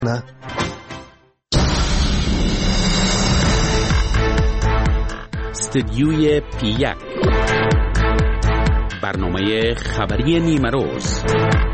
نه. استدیوی پی1 برنامه خبری نیمروز.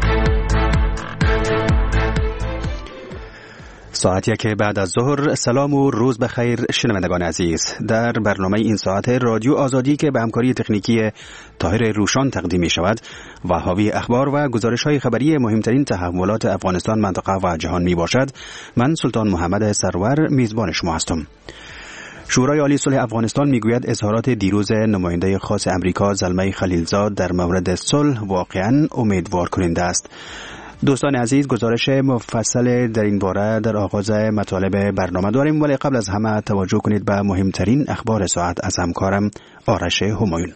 ساعتی که بعد از ظهر. سلام و روز بخیر شنوندگان عزیز. در برنامه این ساعت رادیو آزادی که به همکاری تکنیکی طاهر روشان تقدیم می شود و حاوی اخبار و گزارش های خبری مهمترین تحولات افغانستان، منطقه و جهان می باشد، من سلطان محمد سرور میزبان شما هستم. شورای عالی صلح افغانستان میگوید اظهارات دیروز نماینده خاص امریکا زلمه خلیلزاد در مورد صلح واقعاً امیدوار کننده است. دوستان عزیز، گزارش مفصل در این باره در آغاز مطالب برنامه داریم، ولی قبل از همه توجه کنید به مهمترین اخبار ساعت از همکارم آرش همایون.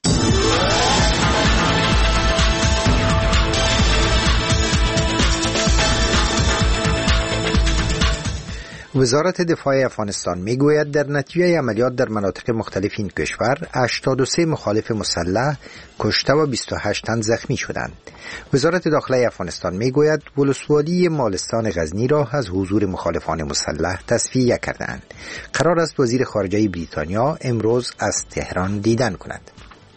وزارت دفاع افغانستان میگوید در نتیجه عملیات در مناطق مختلف این کشور 83 مخالف مسلح کشته و 28 تن زخمی شدند. وزارت داخله افغانستان میگوید ولسوالی مالستان غزنی را از حضور مخالفان مسلح تصفیه کردند. قرار است وزیر خارجه بریتانیا امروز از تهران دیدن کند.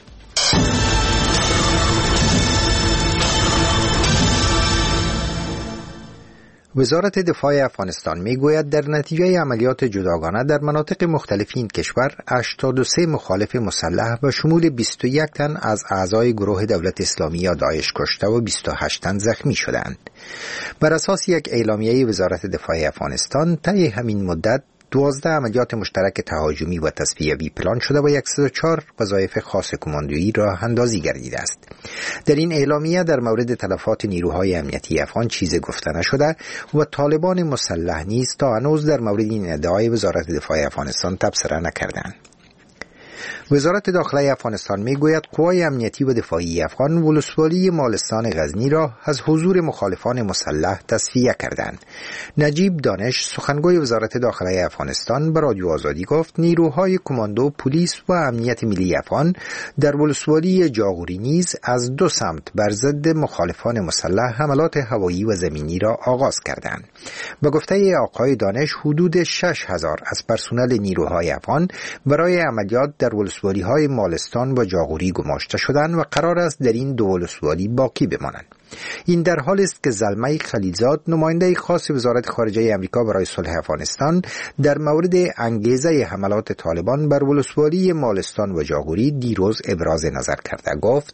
وزارت دفاع افغانستان میگوید در نتیجه عملیات جداگانه در مناطق مختلف این کشور 83 مخالف مسلح و شمول 21 تن از اعضای گروه دولت اسلامی یا داعش کشته و 28 تن زخمی شدند. بر اساس یک اعلامیه وزارت دفاع افغانستان، طی همین مدت 12 عملیات مشترک تهاجمی و تصفیه‌ای پلان شده و 104 وظایف خاص کماندویی راه اندازی گردیده است. در این اعلامیه در مورد تلفات نیروهای امنیتی افغان چیزی گفته نشده و طالبان مسلح نیز تا هنوز در مورد این ادعای وزارت دفاع افغانستان تبصره نکردند. وزارت داخله افغانستان میگوید قوای امنیتی و دفاعی افغان ولسوالی مالستان غزنی را از حضور مخالفان مسلح تصفیه کردند. نجیب دانش، سخنگوی وزارت داخله افغانستان، به رادیو آزادی گفت نیروهای کماندو، پلیس و امنیت ملی افغان در ولسوالی جاغوری نیز از دو سمت بر ضد مخالفان مسلح حملات هوایی و زمینی را آغاز کردند. به گفته آقای دانش، حدود 6000 از پرسنل نیروهای افغان برای عملیات در ولسوالی های مالستان و جاغوری گماشته شدند و قرار است در این دو ولسوالی باقی بمانند. این در حالی است که زلمه خلیلزاد، نماینده خاص وزارت خارجه امریکا برای صلح افغانستان، در مورد انگیزه حملات طالبان بر ولسوالی مالستان و جاغوری دیروز ابراز نظر کرده. گفت: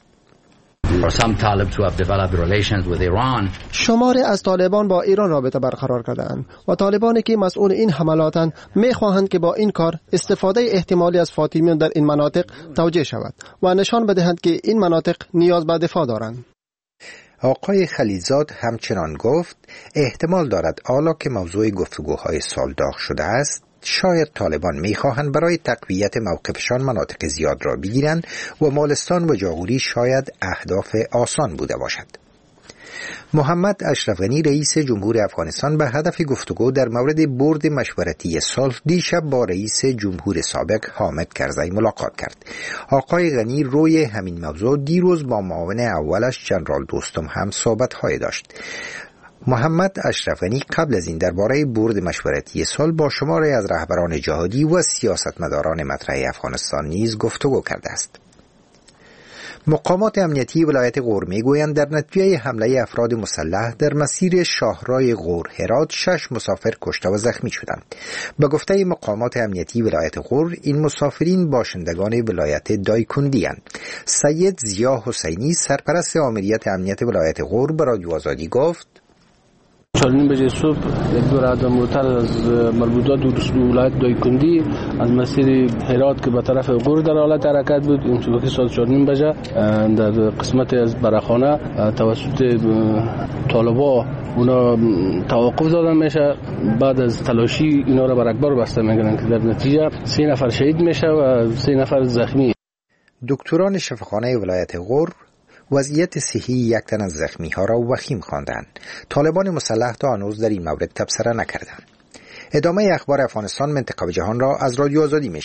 شماری از طالبان با ایران رابطه برقرار کردند و طالبانی که مسئول این حملاتند می‌خواهند که با این کار استفاده احتمالی از فاطمیون در این مناطق توجیه شود و نشان بدهند که این مناطق نیاز به دفاع دارند. آقای خلیلزاد همچنان گفت احتمال دارد حالا که موضوع گفتگوهای سال داغ شده است، شاید طالبان میخواهند برای تقویت موقفشان مناطق زیاد را بگیرند و مالستان و جاغوری شاید اهداف آسان بوده باشد. محمد اشرف غنی، رئیس جمهور افغانستان، به هدف گفتگو در مورد برد مشورتی صلح دیشب با رئیس جمهور سابق حامد کرزی ملاقات کرد. آقای غنی روی همین موضوع دیروز با معاون اولش جنرال دوستم هم صحبت‌های داشت. محمد اشرف غنی قبل از این درباره برد مشورتی صلح با شماری از رهبران جهادی و سیاستمداران مطرح افغانستان نیز گفتگو کرده است. مقامات امنیتی ولایت غور میگویند در نتیجه حمله افراد مسلح در مسیر شاهرای غور هرات 6 مسافر کشته و زخمی شدند. به گفته مقامات امنیتی ولایت غور، این مسافرین باشندگان ولایت دایکندی اند. سید ضیا حسینی، سرپرست آمریت امنیت ولایت غور، به رادیو آزادی گفت: 4:30 بجه صبح یک دور عدم موتر از مربوطات ولایت دایکندی از مسیر هرات که به طرف غور در حالت حرکت بود، این وقتی ساعت 4:30 بجه در قسمت از براخانه توسط طالبا اونا توقف دادن میشه. بعد از تلاشی اینا را بر اکبر بسته میگن که در نتیجه 3 نفر شهید میشه و 3 نفر زخمی. دکتران شفاخانه ولایت غور وضعیت صحی یک تن از زخمی ها را وخیم خواندند. طالبان مسلح تا هنوز در این مورد تبصره نکردند. ادامه اخبار افغانستان، منطقه و جهان را از رادیو آزادی میشنوید.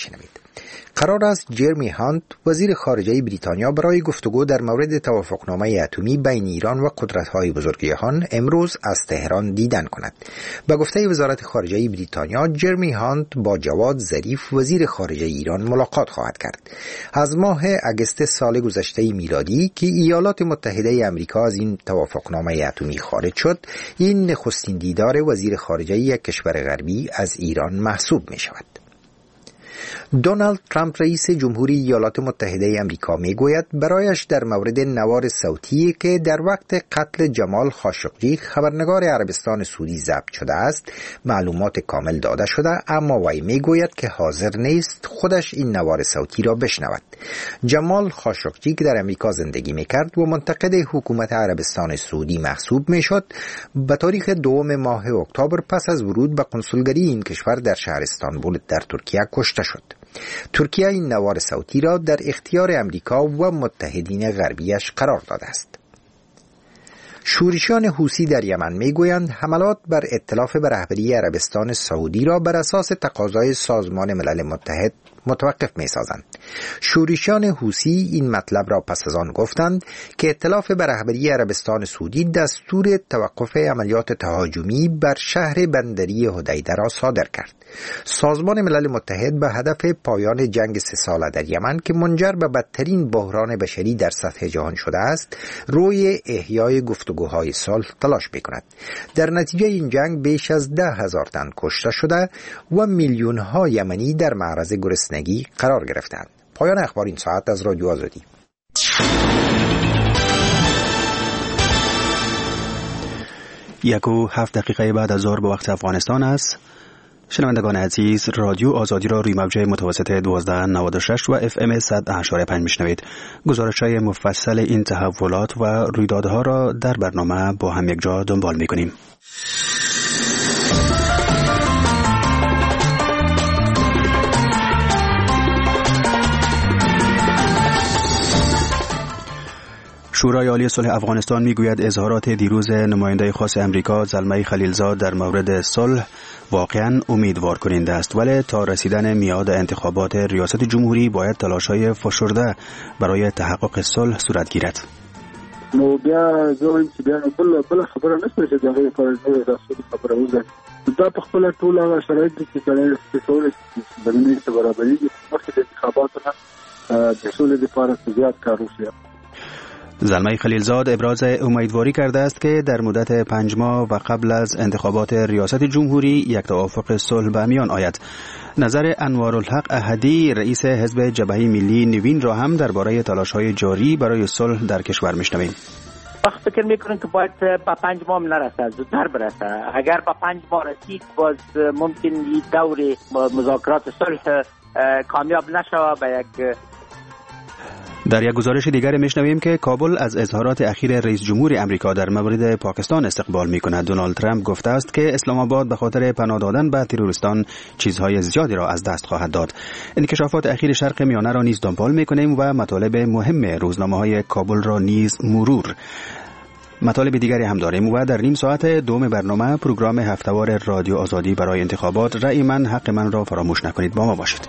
قرار است جرمی هانت وزیر خارجه بریتانیا برای گفتگو در مورد توافقنامه اتمی بین ایران و قدرت‌های بزرگجهان امروز از تهران دیدن کند. به گفته وزارت خارجه بریتانیا، جرمی هانت با جواد ظریف وزیر خارجه ایران ملاقات خواهد کرد. از ماه اگست سال گذشته میلادی که ایالات متحده آمریکا از این توافقنامه اتمی خارج شد، این نخستین دیدار وزیر خارجه یک کشور غربی از ایران محسوب می شود. دونالد ترامپ رئیس جمهوری ایالات متحده آمریکا میگوید برایش در مورد نوار صوتی که در وقت قتل جمال خاشقجی خبرنگار عربستان سعودی ضبط شده است معلومات کامل داده شده، اما وی میگوید که حاضر نیست خودش این نوار صوتی را بشنود. جمال خاشقجی که در آمریکا زندگی میکرد و منتقد حکومت عربستان سعودی محسوب میشد، به تاریخ 2 ماه اکتبر پس از ورود به کنسولگری این کشور در شهر استانبول در ترکیه کشته شد. ترکیه این نوار صوتی را در اختیار امریکا و متحدین غربیش قرار داده است. شورشیان حوثی در یمن میگویند حملات بر ائتلاف به رهبری عربستان سعودی را بر اساس تقاضای سازمان ملل متحد متوقف می‌سازند. شورشیان حوثی این مطلب را پس از آن گفتند که ائتلاف به رهبری عربستان سعودی دستور توقف عملیات تهاجمی بر شهر بندری حدیده را صادر کرد. سازمان ملل متحد به هدف پایان جنگ 3 ساله در یمن که منجر به بدترین بحران بشری در سطح جهان شده است، روی احیای گفتگوهای صلح تلاش می‌کند. در نتیجه این جنگ بیش از 10,000 تن کشته شده و میلیون‌ها یمنی در معرض گرسنگی قرار گرفتند. پایان اخبار این ساعت از رادیو آزادی. 1:07 بعد از ظهر به وقت افغانستان است. شنوندگان عزیز، رادیو آزادی را روی موج متوسط 1296 و FM 100.5 میشنوید. گزارش‌های مفصل این تحولات و رویدادها را در برنامه با هم یک جا دنبال می‌کنیم. شورای عالی صلح افغانستان میگوید اظهارات دیروز نماینده خاص امریکا زلمه خلیلزاد در مورد صلح واقعاً امیدوار کننده است، ولی تا رسیدن میعاد انتخابات ریاست جمهوری باید تلاش‌های فشرده برای تحقق صلح صورت گیرد. نو بیا زه چې بیا بل خبره نشته چې دغه لپاره نوې رسمي خبره وځي. دا په خپل ټول هغه شرایط دي چې څنګه د بلنې برابرۍ مخکې د انتخاباتو نه د سولې لپاره زیات کار وشي. زلمه خلیلزاد ابراز امیدواری کرده است که در مدت 5 ماه و قبل از انتخابات ریاست جمهوری یک توافق صلح به میان آید. نظر انوارالحق احدی رئیس حزب جبهه ملی نوین را هم درباره تلاش‌های جاری برای صلح در کشور میشنویم. وقت فکر میکنم که باید با 5 ماه نرسه، زودتر برسه. اگر با 5 ماه رسید باز ممکن این دور مذاکرات صلح کامیاب نشود. به یک در یک گزارش دیگر میشنویم که کابل از اظهارات اخیر رئیس جمهور امریکا در مورد پاکستان استقبال میکند. دونالد ترامپ گفته است که اسلام آباد به خاطر پناه دادن به تروریستان چیزهای زیادی را از دست خواهد داد. انکشافات اخیر شرق میانه را نیز دنبال میکنیم و مطالب مهم روزنامه‌های کابل را نیز مرور. مطالب دیگری هم داریم و در نیم ساعت دوم برنامه پروگرام هفته‌وار رادیو آزادی برای انتخابات رأی من حق من را فراموش نکنید. با ما باشید.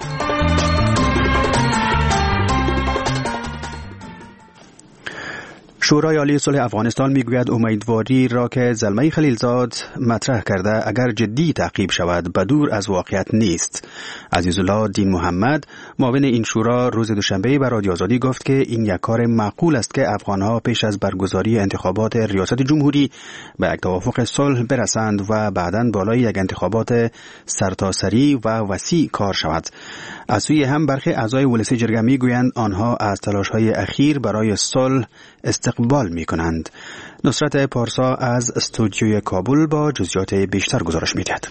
شورای عالی صلح افغانستان میگوید امیدواری را که زلمه خلیلزاد مطرح کرده اگر جدی تعقیب شود بدور از واقعیت نیست. عزیزالله دین محمد معاون این شورا روز دوشنبه به رادیو آزادی گفت که این یک کار معقول است که افغانها پیش از برگزاری انتخابات ریاست جمهوری به یک توافق صلح برسند و بعداً بالای یک انتخابات سرتاسری و وسیع کار شود. از سوی هم برخی اعضای ولسی جرگه میگویند آنها از تلاش‌های اخیر برای صلح استقبال می‌کنند. نصرت پارسا از استودیوی کابل با جزئیات بیشتر گزارش می‌دهد.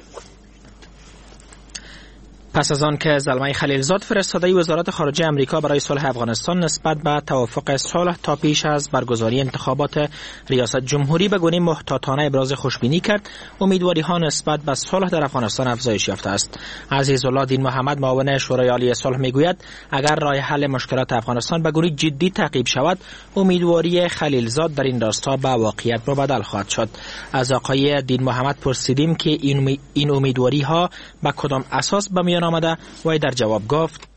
پس از آن که زلمه خلیلزاد فرستاده وزارت خارجه امریکا برای صلح افغانستان نسبت به توافق صلح تا پیش از برگزاری انتخابات ریاست جمهوری به گونه محتاطانه ابراز خوشبینی کرد، امیدواری ها نسبت به صلح در افغانستان افزایش یافته است. عزیزالله دین محمد معاون شورای عالی صلح میگوید اگر راه حل مشکلات افغانستان به گونه جدی تعقیب شود، امیدواری خلیلزاد در این راستا به واقعیت مبدل خواهد شد. از آقای دین محمد پرسیدیم که این امیدواری ها به کدام اساس به میان آمده و در جواب گفت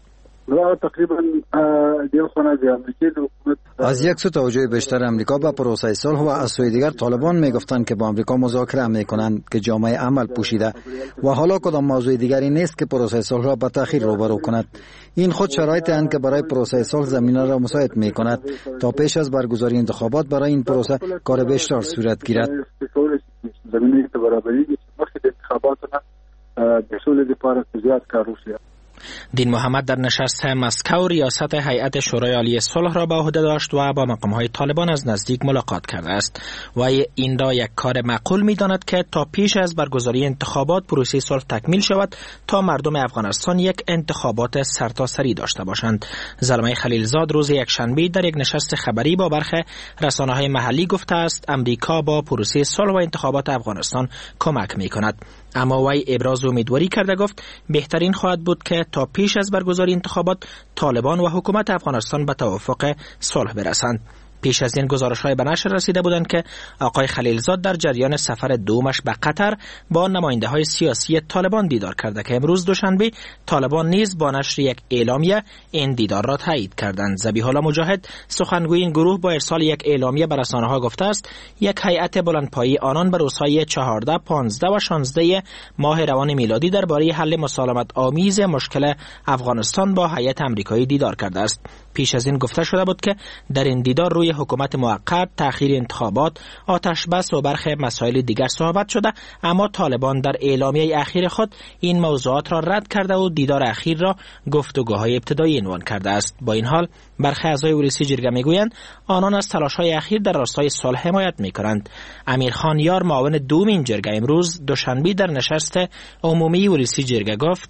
و تقریبا دیو خانه دی امریکایی حکومت از یک سو توجه بیشتر امریکا به پروسه صلح و از سوی دیگر طالبان میگفتند که با امریکا مذاکره میکنند که جامعه عمل پوشیده و حالا کدام موضوع دیگری نیست که پروسه صلح را به تأخیر روبرو کند. این خود شرایطی است که برای پروسه صلح زمینه را مساعد میکند تا پیش از برگزاری انتخابات برای این پروسه کار بیشتر صورت گیرد. زمینه برابری وقتی انتخابات به اصول لپاره زیاد کار وشي. دین محمد در نشست مسکو ریاست هیئت شورای عالی صلح را به عهده داشت و با مقام‌های طالبان از نزدیک ملاقات کرده است و این را یک کار معقول می‌داند که تا پیش از برگزاری انتخابات پروسه صلح تکمیل شود تا مردم افغانستان یک انتخابات سرتاسری داشته باشند. زلمه خلیلزاد روز یکشنبه در یک نشست خبری با برخی رسانه‌های محلی گفته است امریکا با پروسه صلح و انتخابات افغانستان کمک می‌کند. اما وی ابراز امیدواری کرده گفت بهترین خواهد بود که تا پیش از برگزاری انتخابات طالبان و حکومت افغانستان به توافق صلح برسند. پیش از این گزارش‌های به نشر رسیده بودند که آقای خلیلزاد در جریان سفر دومش به قطر با نماینده‌های سیاسی طالبان دیدار کرده که امروز دوشنبه طالبان نیز با نشر یک اعلامیه این دیدار را تایید کردند. ذبیح الله مجاهد سخنگوی این گروه با ارسال یک اعلامیه به رسانه‌ها گفته است یک هیئت بلندپایه آنان به روزهای 14، 15 و 16 ماه روان میلادی درباره حل مسالمت آمیز مشکل افغانستان با هیئت آمریکایی دیدار کرده است. پیش از این گفته شده بود که در این دیدار روی حکومت موقت، تأخیر انتخابات، آتش بس و برخی مسائل دیگر صحبت شده، اما طالبان در اعلامیه اخیر خود این موضوعات را رد کرده و دیدار اخیر را گفتگوهای ابتدایی عنوان کرده است. با این حال برخی اعضای ولسی جرگه میگویند آنان از تلاش‌های اخیر در راستای صلح حمایت می‌کنند. امیرخان یار معاون دوم این جرگه امروز دوشنبه در نشست عمومی ولسی جرگه گفت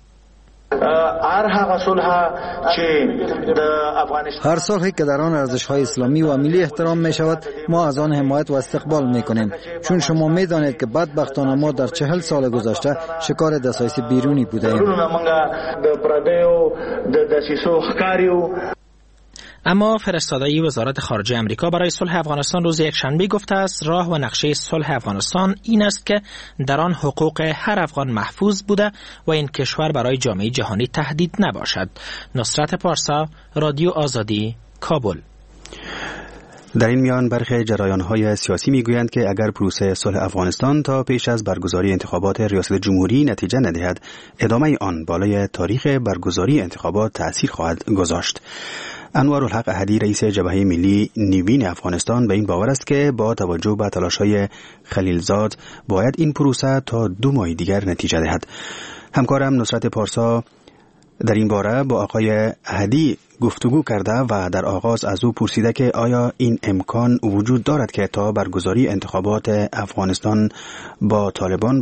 هر صلحی که در آن ارزش‌های اسلامی و ملی احترام می شود ما از آن حمایت و استقبال می کنیم، چون شما می دانید که بدبختانه ما در 40 سال گذشته شکار دسایس بیرونی بودیم. اما فرستاده وزارت خارجه امریکا برای صلح افغانستان روز یکشنبه گفته است راه و نقشه صلح افغانستان این است که در آن حقوق هر افغان محفوظ بوده و این کشور برای جامعه جهانی تهدید نباشد. نصرت پارسا، رادیو آزادی، کابل. در این میان برخی جریان‌های سیاسی میگویند که اگر پروسه صلح افغانستان تا پیش از برگزاری انتخابات ریاست جمهوری نتیجه ندهد، ادامه آن بالای تاریخ برگزاری انتخابات تأثیر خواهد گذاشت. انوارالحق احدی رئیس جبهه ملی نیوین افغانستان به این باور است که با توجه به تلاش‌های خلیلزاد باید این پروسه تا 2 ماه دیگر نتیجه دهد. همکارم نصرت پارسا در این باره با آقای احدی گفتگو کرده و در آغاز از او پرسیده که آیا این امکان وجود دارد که تا برگزاری انتخابات افغانستان با طالبان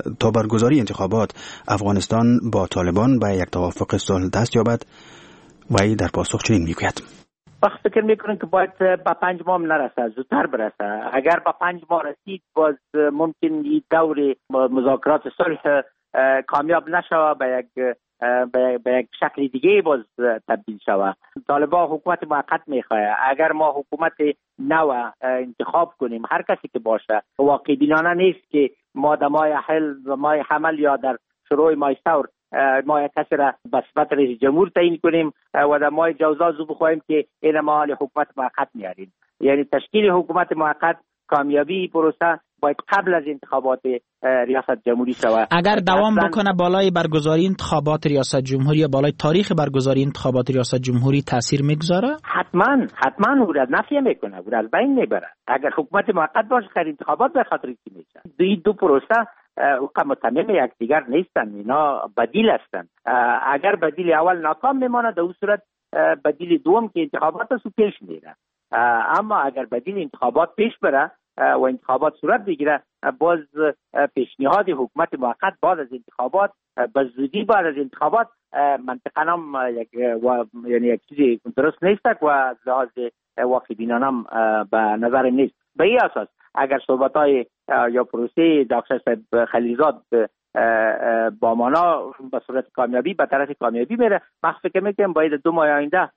به یک توافق صلح دست یابد؟ و در پاسخ چنین میگوید: وقت فکر میکنم که باید با 5 ماه نرسه، زودتر برسه. اگر با 5 ماه رسید باز ممکن این دور مذاکرات صلح کامیاب نشوه، به یک شکل دیگه باز تبدیل شوه. طالبان حکومت موقت میخواه. اگر ما حکومت نو انتخاب کنیم، هر کسی که باشه، واقع بینانه نیست که ما در ماه حمل یا در شروع ماه ثور ما یک کسی را به صفت رئیس جمهور تعیین کنیم و در ماه جوزا زو بخواهیم که این ما حال حکومت موقت میاریم. یعنی تشکیل حکومت موقت، کامیابی پروسه باید قبل از انتخابات ریاست جمهوری شود. اگر دوام بکنه بالای برگزاری انتخابات ریاست جمهوری یا بالای تاریخ برگزاری انتخابات ریاست جمهوری تاثیر میگذاره؟ حتما او را نفی میکنه، او را از بین میبره. اگر حکومت موقت باشه خیر انتخابات به خاطر چی میشه؟ دو پروسه متمم یکدیگر نیستن، اینا بدیل هستند. اگر بدیل اول ناکام میماند در اون صورت بدیل دوم که انتخابات است پیش میره. اما اگر بدیل انتخابات پیش بره و انتخابات صورت بگیره، باز پیشنهاد حکومت موقت بعد از انتخابات به زودی بعد از انتخابات منطقاً هم یعنی یک چیزی درست نیست و از لحاظ واقع بینانه به نظر نیست. به این اساس اگر صحبت‌های یا پروسه دکتر صاحب خلیلزاد با مانا به صورت کامیابی به طرف کامیابی میره، من فکر میکنم باید 2 ماه آینده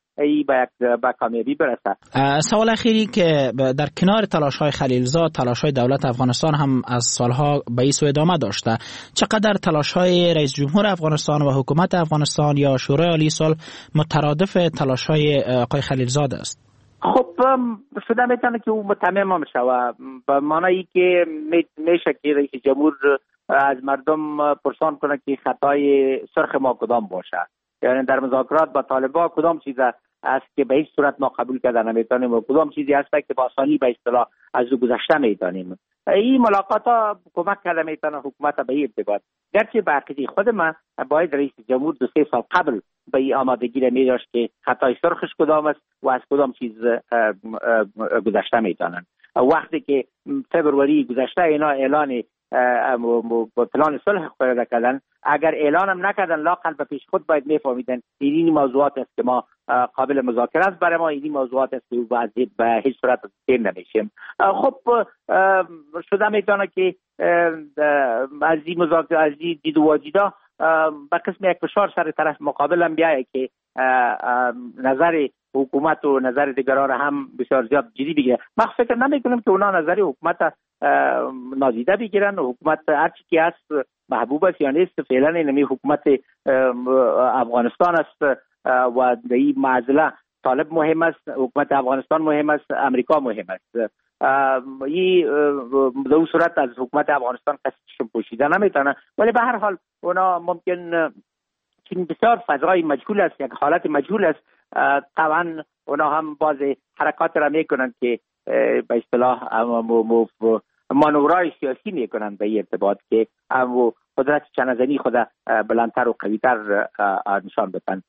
ای به کامیابی برسه. سوال اخیری که در کنار تلاش‌های خلیلزاد، تلاش‌های دولت افغانستان هم از سالها به این سو ادامه داشته. چقدر تلاش‌های رئیس جمهور افغانستان و حکومت افغانستان یا شورای عالی صلح مترادف تلاش‌های آقای خلیلزاد است؟ خب شده میتونه که او متمم هم شود، به معنی که میشه که رئیس جمهور از مردم پرسان کنه که خطای سرخ ما کدام باشه، یعنی در مذاکرات با طالبان کدام چیز است که به هیچ صورت ما قبول کردن نمیتونیم و کدام چیزی هست که با آسانی به اصطلاح از او گذشته میتونیم. این ملاقات ها کمک کرده میتونه حکومت به این ارتباط، گرچه به عقیده خود من باید رئیس جمهور 2-3 سال قبل به این آمادگی را میداشت که خطای سرخش کدام است و از کدام چیز گذشته میتونن. وقتی که فبروری گذشته اینا اعلان پلان صلح خود کردن، اگر اعلان هم نکردن لااقل به پیش خود باید میفهمیدن این موضوعات است که ما قابل مذاکره است برای ما، این موضوعات است که به هیچ صورت تیر نمیشیم. خب شده میتونه که از این مذاکره، از این دید و واجیدا به قسم یک فشار سر طرف مقابل هم بیایه که نظر حکومت و نظر دیگران هم بسیار زیاد جدی بگیره. من فکر نمی کنم که اونا نظر حکومت نادیده بگیرن و حکومت هرچی که هست محبوب است یا نیست. فعلا اینمی حکومت افغانستان است و در این معضله طالب مهم است، حکومت افغانستان مهم است، امریکا مهم است. این در اون صورت از حکومت افغانستان کسی پوشیده نمیتونه، ولی به هر حال اونا ممکن چون بسیار فضای مجهول است، یک حالت مجهول است، طبعا اونا هم باز حرکات را میکنن که به اصطلاح مانورای سیاسی میکنن به این ارتباط که قدرت چنزنی خود بلندتر و قویتر نشان بدن.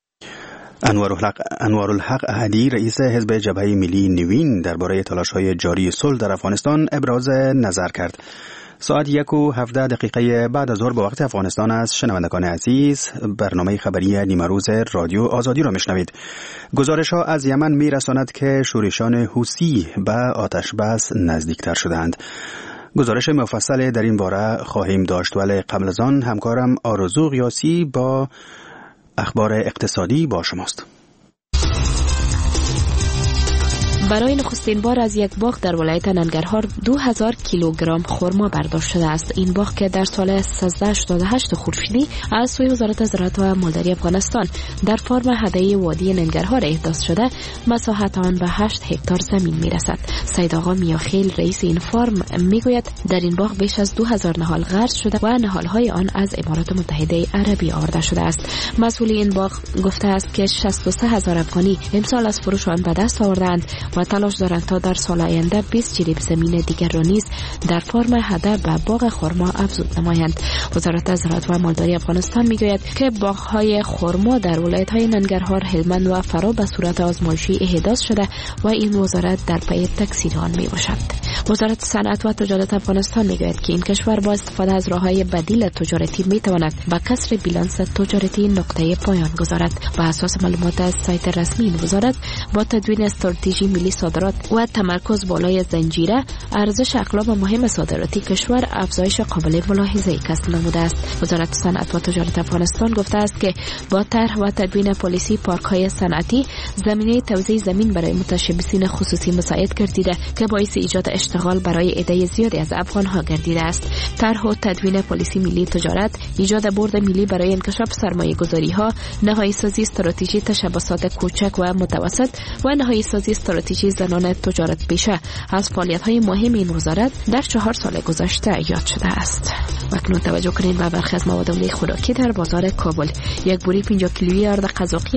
انوارالحق احدی رئیس حزب جبهه ملی نوین درباره تلاش‌های جاری صلح در افغانستان ابراز نظر کرد. ساعت 1:17 بعد از ظهر به وقت افغانستان است. شنوندگان عزیز، برنامه خبری نیمروز رادیو آزادی را میشنوید. گزارش‌ها از یمن میرساند که شورشان حوثی به آتش بس نزدیکتر شدند. گزارش مفصل در این باره خواهیم داشت، ولی قبل از آن همکارم آرزو قیاسی با اخبار اقتصادی با شماست. برای نخستین بار از یک باغ در ولایت ننگرهار 2000 کیلوگرم خرما برداشت شده است. این باغ که در سال 1388 خورشیدی از سوی وزارت زراعت و مالداری افغانستان در فارم هدیه وادی ننگرهار احداث شده، مساحت آن به 8 هکتار زمین میرسد. سید آقا میاخیل رئیس این فارم میگوید در این باغ بیش از 2000 نهال غرس شده و نهالهای آن از امارات متحده عربی آورده شده است. مسئول این باغ گفته است که 63000 افغانی امسال از فروش آن به دست آوردند و تلاش دارند تا در سال آینده 20 جریب زمین دیگر را نیز در فرم هدر به باغ خرما افزود نمایند. وزارت زراعت و مالداری افغانستان میگوید که باغ‌های خرما در ولایت‌های ننگرهار، هلمند و فرا به صورت آزمایشی احداث شده و این وزارت در پی تکثیر آن میباشد. وزارت صنعت و تجارت افغانستان میگوید که این کشور با استفاده از راه‌های بدیل تجارتی میتواند به کسر بیلانس تجارتی نقطه پایان گذارد. بر اساس معلومات از سایت رسمی این وزارت، با تدوین استراتژی ملی صادرات و تمرکز بالای زنجیره، ارزش اقلام مهم صادراتی کشور افزایش قابل ملاحظه‌ای کسب نموده است. وزارت صنعت و تجارت افغانستان گفته است که با طرح و تدوین پالیسی پارک‌های صنعتی، زمینه توزیع زمین برای متشبثین خصوصی مساعد گردیده که باعث ایجاد اشتغال برای عده زیادی از افغان‌ها گردیده است. طرح و تدوین پالیسی ملی تجارت، ایجاد بورد ملی برای انکشاف سرمایه‌گذاری‌ها، نهایی سازی استراتژی تشبثات کوچک و متوسط و نهایی سازی استراتژی زنان تجارت پیشه از فعالیت‌های مهم این وزارت در 4 سال گذشته یاد شده است. اکنون توجه کنید به برخی از مواد خوراکی در بازار کابل. یک بوری 50 کیلویی ارد قزاقی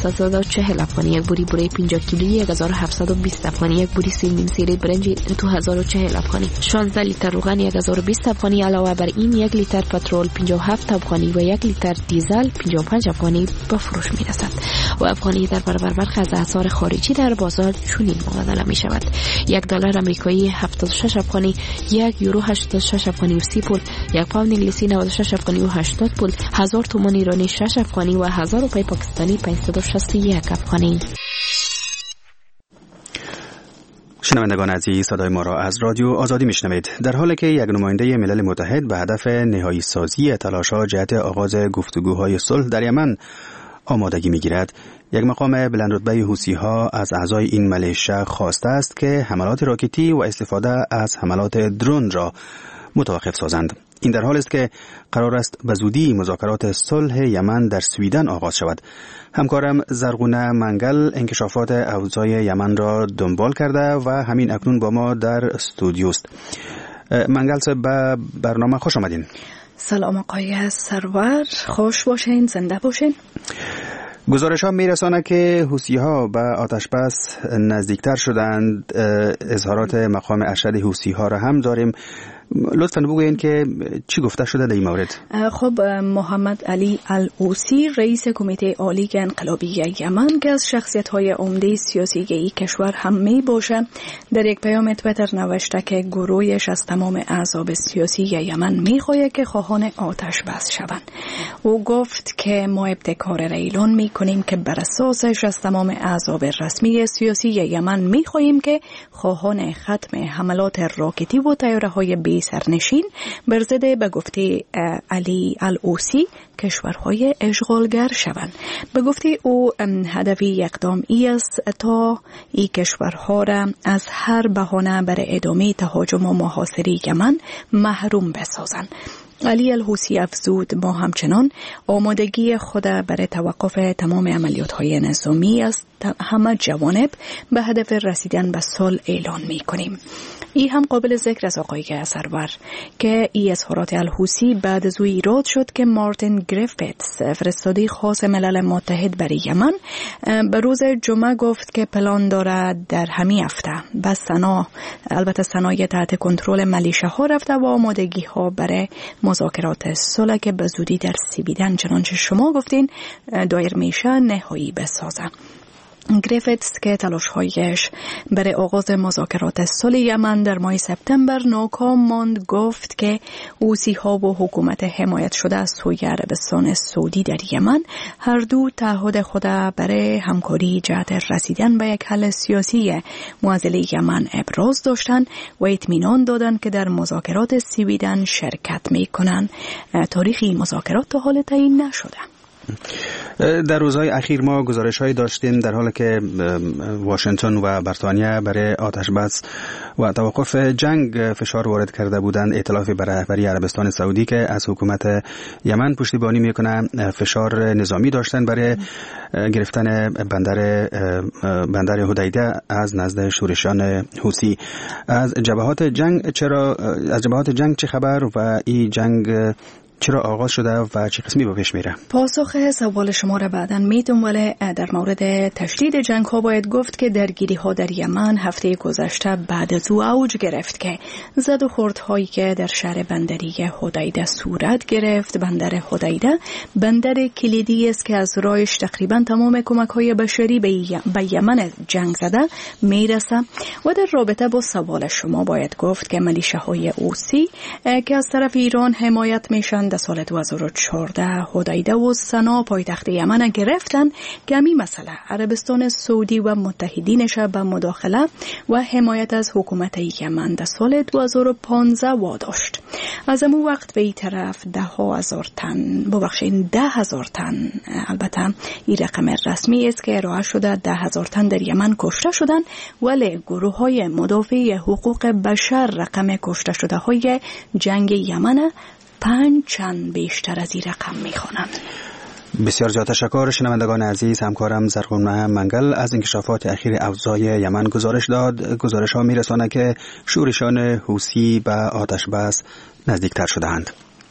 1340 افغانی، یک بوری 50 کیلویی 1720 افغانی، یک بوری سیمین سیری برنج 2040 افغانی، 16 لیتر روغن 1020 افغانی. علاوه بر این 1 لیتر پترول 57 افغانی و 1 لیتر دیزل 55 افغانی به فروش می‌رسد. و افغانی در برابر برخی از اسعار خارجی در بازار چنین مبادله می شود: $1 آمریکایی 76 افغانی، 1 یورو 86 افغانی و 30 پول، 1 پوند انگلیسی 96 افغانی و 80 پول، 1000 تومان ایرانی 6 افغانی و 1000 روپیه پاکستانی 561 افغانی. شنوندگان عزیز، صدای ما را از رادیو آزادی میشنوید. در حالی که یک نماینده ملل متحد به هدف نهایی سازی تلاش‌ها جهت آغاز گفتگوهای صلح در یمن آمادگی می‌گیرد، یک مقام بلندرتبه حوثی‌ها از اعضای این ملیشه خواسته است که حملات راکتی و استفاده از حملات درون را متوقف سازند. این در حال است که قرار است به زودی مذاکرات صلح یمن در سویدن آغاز شود. همکارم زرغونه منگل انکشافات اوضاع یمن را دنبال کرده و همین اکنون با ما در استودیوست. منگل صاحب، به برنامه خوش آمدین. سلام آقای سرور، خوش باشین، زنده باشین. گزارش ها میرسانه که حوثی‌ها به آتش بس نزدیکتر شدند. اظهارات مقام ارشد حوثی‌ها را هم داریم. لطفاً بگویید که چی گفته شده در این مورد؟ خب، محمد علی العوسی رئیس کمیته عالی انقلابی یمن که از شخصیت‌های عمده سیاسی این کشور هم می باشه، در یک پیام توییتر نوشته که گروهش از تمام احزاب سیاسی یمن می‌خواهد که خواهان آتش بس شوند. او گفت که ما ابتکار را اعلان می‌کنیم که بر اساسش از تمام احزاب رسمی سیاسی یمن می‌خواهیم که خواهان ختم حملات راکتی و طیاره‌های سرنشین بر ضد به گفته علی العوسی کشورهای اشغالگر شوند. به گفته او هدف اقدام ای است تا این کشورها را از هر بهانه برای ادامه تهاجم و محاصره یمن محروم بسازند. علی العوسی افزود ما همچنان آمادگی خود برای توقف تمام عملیات‌های نظامی از همه جوانب به هدف رسیدن به صلح اعلان می‌کنیم. این هم قابل ذکر از آقای سرور که این اظهارات العوسی بعد از او ایراد شد که مارتین گریفتس فرستاده خاص ملل متحد برای یمن به روز جمعه گفت که پلان دارد در همین هفته به البته صنایع تحت کنترل ملیشه ها رفته و آمادگی ها برای مذاکرات صلح که به زودی در سویدن چنانچه شما گفتین دایر میشه نهایی بسازه. گریفتس که تلاش‌هایش برای آغاز مذاکرات صلح یمن در ماه سپتامبر ناکام ماند، گفت که حوثی‌ها و حکومت حمایت شده از سوی عربستان سعودی در یمن هر دو تعهد خود برای همکاری جهت رسیدن به یک حل سیاسی معضل یمن ابراز داشتند و اطمینان دادند که در مذاکرات سویدن شرکت می‌کنند. تاریخی مذاکرات تا حال تعیین نشده. در روزهای اخیر ما گزارش‌هایی داشتیم در حالی که واشنگتن و بریتانیا برای آتش بس و توقف جنگ فشار وارد کرده بودند. ائتلاف بر رهبری عربستان سعودی که از حکومت یمن پشتیبانی میکنه فشار نظامی داشتن برای گرفتن بندر حدیده از نزد شورشیان حوثی. از جبهات جنگ چه خبر و این جنگ چرا آغاز شده و چه قسمی به پیش میره؟ پاسخ سوال شما را بعداً میدم، ولی در مورد تشدید جنگ ها باید گفت که درگیری ها در یمن هفته گذشته بعد از او اوج گرفت که زد و خورد هایی که در شهر بندری حدیده صورت گرفت. بندر حدیده بندر کلیدی است که از راهش تقریبا تمام کمک های بشری به یمن جنگ زده میرسه. و در رابطه با سوال شما باید گفت که ملیشه های حوثی که از طرف ایران حمایت میشن در سال 2014 حدیده و سنا پایتخت یمن گرفتن که همین مسئله عربستان سعودی و متحدینش به مداخله و حمایت از حکومت یمن در سال 2015 واداشت. از اون وقت به این طرف 10,000 تن البته این رقم رسمی است که ارائه شده 10,000 تن در یمن کشته شدن، ولی گروه های مدافع حقوق بشر رقم کشته شده های جنگ یمن 5 چند بیشتر از این رقم میخوانند. بسیار زیاد تشکر. شنوندگان عزیز، همکارم زرغونه منگل از انکشافات اخیر اوضاع یمن گزارش داد. گزارش ها میرسانه که شورشیان حوثی به آتش بس نزدیکتر شدهاند.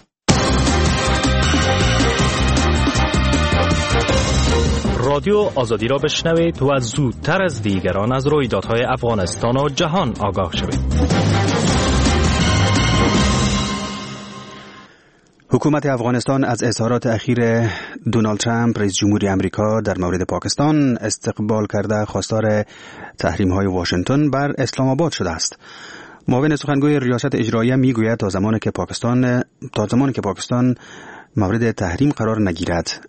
رادیو آزادی را بشنوید و زودتر از دیگران از رویدادهای افغانستان و جهان آگاه شوید. حکومت افغانستان از اظهارات اخیر دونالد ترامپ رئیس جمهوری آمریکا در مورد پاکستان استقبال کرده خواستار تحریم‌های واشنگتن بر اسلام آباد شده است. معاون سخنگوی ریاست اجراییه میگوید تا زمانی که پاکستان مورد تحریم قرار نگیرد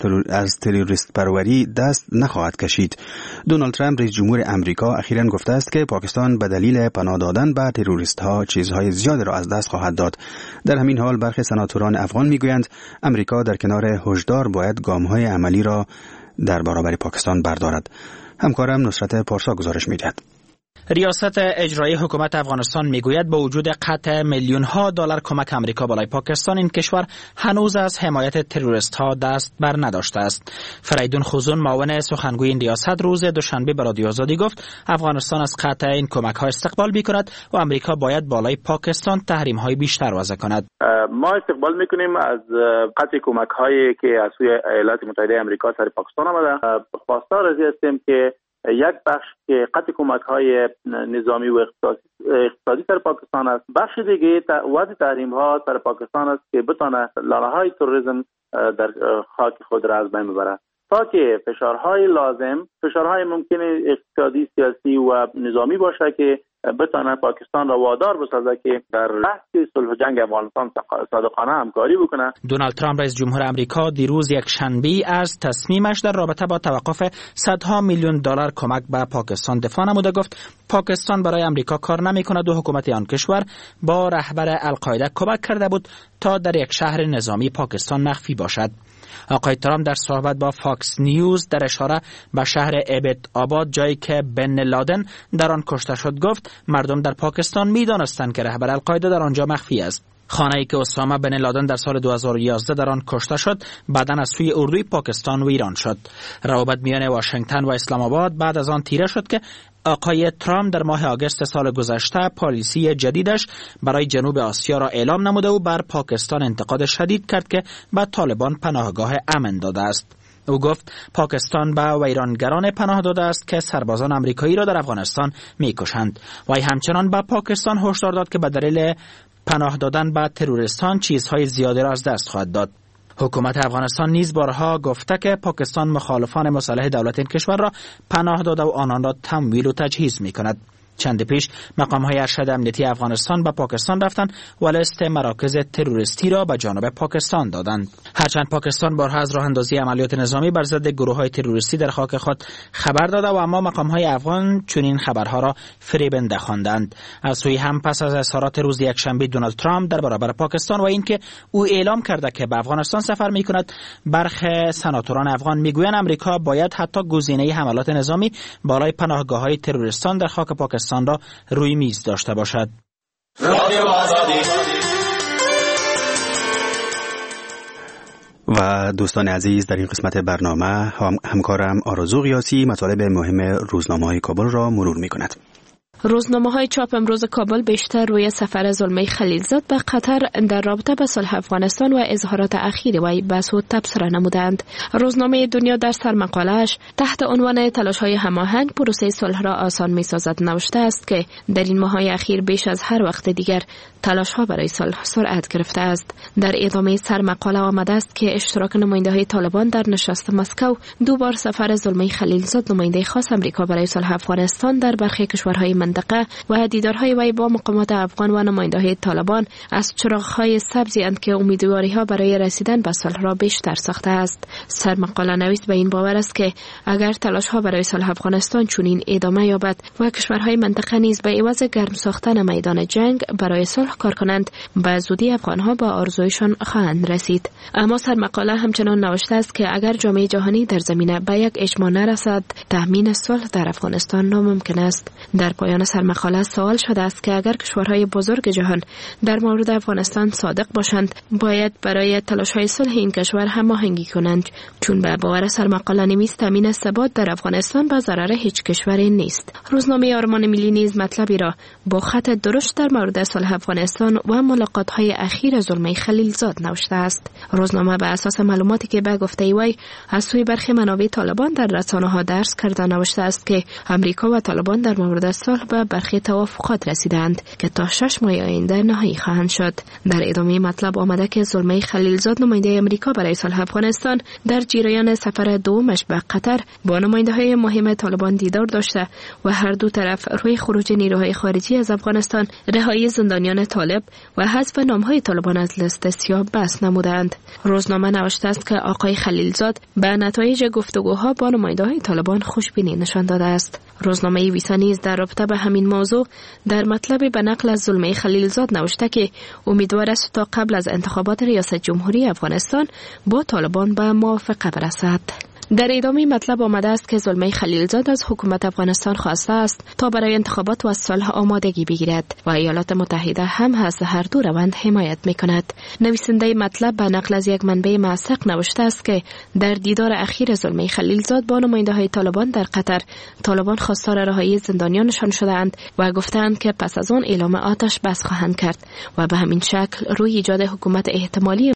از تروریست پروری دست نخواهد کشید. دونالد ترامپ رئیس جمهور امریکا اخیراً گفته است که پاکستان به دلیل پناه دادن به تروریست ها چیزهای زیاد را از دست خواهد داد. در همین حال برخی سناتوران افغان میگویند امریکا در کنار هشدار باید گام‌های عملی را در برابر پاکستان بردارد. همکارم نصرت پارسا گزارش می‌دهد. ریاست اجرایی حکومت افغانستان میگوید با وجود قطع میلیون ها دلار کمک امریکا برای پاکستان، این کشور هنوز از حمایت تروریست ها دست بر نداشته است. فریدون خوزون، معاون سخنگوی این ریاست، روز دوشنبه به رادیو آزادی گفت افغانستان از قطع این کمک ها استقبال میکند و امریکا باید بالای پاکستان تحریم های بیشتر وضع کند. ما استقبال میکنیم از قطع کمک هایی که از سوی ایالات متحده آمریکا سر پاکستان آمده. خواستار از هستیم که یک بخش که قطع کمک‌های نظامی و اقتصادی سر پاکستان است، بخش دیگه وضع تحریم ها سر پاکستان است که بتونه لاله‌های تروریسم در خاک خود را از بین ببرد، تا که فشارهای لازم، فشارهای ممکن اقتصادی، سیاسی و نظامی باشه که بتونه پاکستان را وادار بسازه که در بحث صلح و جنگ افغانستان صادقانه همکاری بکنه. دونالد ترامپ رئیس جمهور آمریکا دیروز یک شنبه از تصمیمش در رابطه با توقف صدها میلیون دلار کمک به پاکستان دفاع نموده. گفت پاکستان برای آمریکا کار نمی‌کند و حکومت آن کشور با رهبر القاعده کمک کرده بود تا در یک شهر نظامی پاکستان مخفی باشد. آقای ترامپ در صحبت با فاکس نیوز در اشاره به شهر ابد آباد، جایی که بن لادن در آن کشته شد، گفت مردم در پاکستان می‌دانستند که رهبر القاعده در آنجا مخفی است. خانه‌ای که اسامه بن لادن در سال 2011 در آن کشته شد، بعداً از سوی اردوی پاکستان ویران شد. روابط میان واشنگتن و اسلام آباد بعد از آن تیره شد که آقای ترامپ در ماه آگوست سال گذشته پالیسی جدیدش برای جنوب آسیا را اعلام نموده و بر پاکستان انتقاد شدید کرد که به طالبان پناهگاه امن داده است. او گفت پاکستان به ویرانگران پناه داده است که سربازان آمریکایی را در افغانستان می‌کشند. وی همچنان به پاکستان هشدار داد که به دلیل پناه دادن به تروریستان چیزهای زیادی را از دست خواهد داد. حکومت افغانستان نیز بارها گفته که پاکستان مخالفان مسلح دولت این کشور را پناه داده و آنان را تمویل و تجهیز می‌کند. چند پیش مقام‌های ارشد امنیتی افغانستان به پاکستان رفتند و لیست مراکز تروریستی را به جانب پاکستان دادند. هرچند پاکستان بارها از راه اندازی عملیات نظامی بر ضد گروه‌های تروریستی در خاک خود خبر داده و اما مقام‌های افغان چنین خبرها را فریبنده خواندند. از سوی هم پس از اظهارات روز یکشنبه دونالد ترامپ در برابر پاکستان و اینکه او اعلام کرده که به افغانستان سفر می‌کند، برخی سناتوران افغان می‌گویند آمریکا باید حتی گزینه حملات نظامی بالای پناهگاه‌های تروریستان در خاک پاکستان را روی میز داشته باشد. و دوستان عزیز، در این قسمت برنامه همکارم آرزو قیاسی مطالب مهم روزنامه‌های کابل را مرور می‌کند. روزنامه‌های چاپ امروز کابل بیشتر روی سفر زلمه خلیلزاد به قطر در رابطه با صلح افغانستان و اظهارات اخیر وی به سود تبصره نمودند. روزنامه دنیا در سرمقاله‌اش تحت عنوان تلاش‌های هماهنگ پروسه صلح را آسان می‌سازد نوشته است که در این ماه‌های اخیر بیش از هر وقت دیگر تلاش‌ها برای صلح سرعت گرفته است. در ادامه سرمقاله آمده است که اشتراک نماینده‌های طالبان در نشست مسکو دو بار سفر زلمه خلیلزاد نماینده خاص آمریکا برای صلح افغانستان در برخی کشورهای منطقه و دیدارهای وی با مقامات افغان و نماینده‌های طالبان از چراغ‌های سبزی اند که امیدواری‌ها برای رسیدن به صلح را بیشتر ساخته است. سرمقاله نویس به این باور است که اگر تلاش‌ها برای صلح افغانستان چنین ادامه یابد و کشورهای منطقه نیز به عوض گرم ساختن میدان جنگ برای صلح کار کنند، به زودی افغان‌ها با آرزویشان خواهند رسید. اما سرمقاله همچنان نوشته است که اگر جامعه جهانی در زمینه به یک اجماع نرسد، تأمین صلح در افغانستان ناممکن است. در پایان سرمقاله سوال شده است که اگر کشورهای بزرگ جهان در مورد افغانستان صادق باشند، باید برای تلاش‌های صلح این کشور هماهنگی کنند، چون به باور سرمقاله نویس تامین ثبات در افغانستان به ضرر هیچ کشوری نیست. روزنامه آرمان ملی نیز مطلبی را با خط درشت در مورد صلح افغانستان و ملاقات‌های اخیر زلمه خلیلزاد نوشته است. روزنامه به اساس معلوماتی که به گفته وی از سوی برخی منابع طالبان در رسانه‌ها درس کرده نوشته است که امریکا و طالبان در مورد صلح به برخی توافقات رسیدند که تا 6 ماه آینده نهایی خواهند شد. در ادامه مطلب آمده که زلمه خلیلزاد نماینده امریکا برای صلح افغانستان در جریان سفر دومش به قطر با نماینده‌های مهم طالبان دیدار داشته و هر دو طرف روی خروج نیروهای خارجی از افغانستان، رهایی زندانیان طالب و حذف نام‌های طالبان از لیست سیاه بحث نمودند. روزنامه نوشته است که آقای خلیلزاد به نتایج گفتگوها با نماینده‌های طالبان خوشبینی نشان داده است. روزنامه ویسا نیز در رابطه به همین موضوع در مطلب به نقل از زلمه خلیلزاد نوشته که امیدوار است تا قبل از انتخابات ریاست جمهوری افغانستان با طالبان به موافقه برسد. در ادامه مطلب آمده است که زلمه خلیلزاد از حکومت افغانستان خواسته است تا برای انتخابات و صلح آمادگی بگیرد و ایالات متحده هم از هر دو روند حمایت می‌کند. نویسنده مطلب به نقل از یک منبع موثق نوشته است که در دیدار اخیر زلمه خلیلزاد با نماینده‌های طالبان در قطر، طالبان خواستار رهایی زندانیانشان شدند و گفتند که پس از آن اعلام آتش بس خواهند کرد و به همین شکل روی ایجاد حکومت احتمالی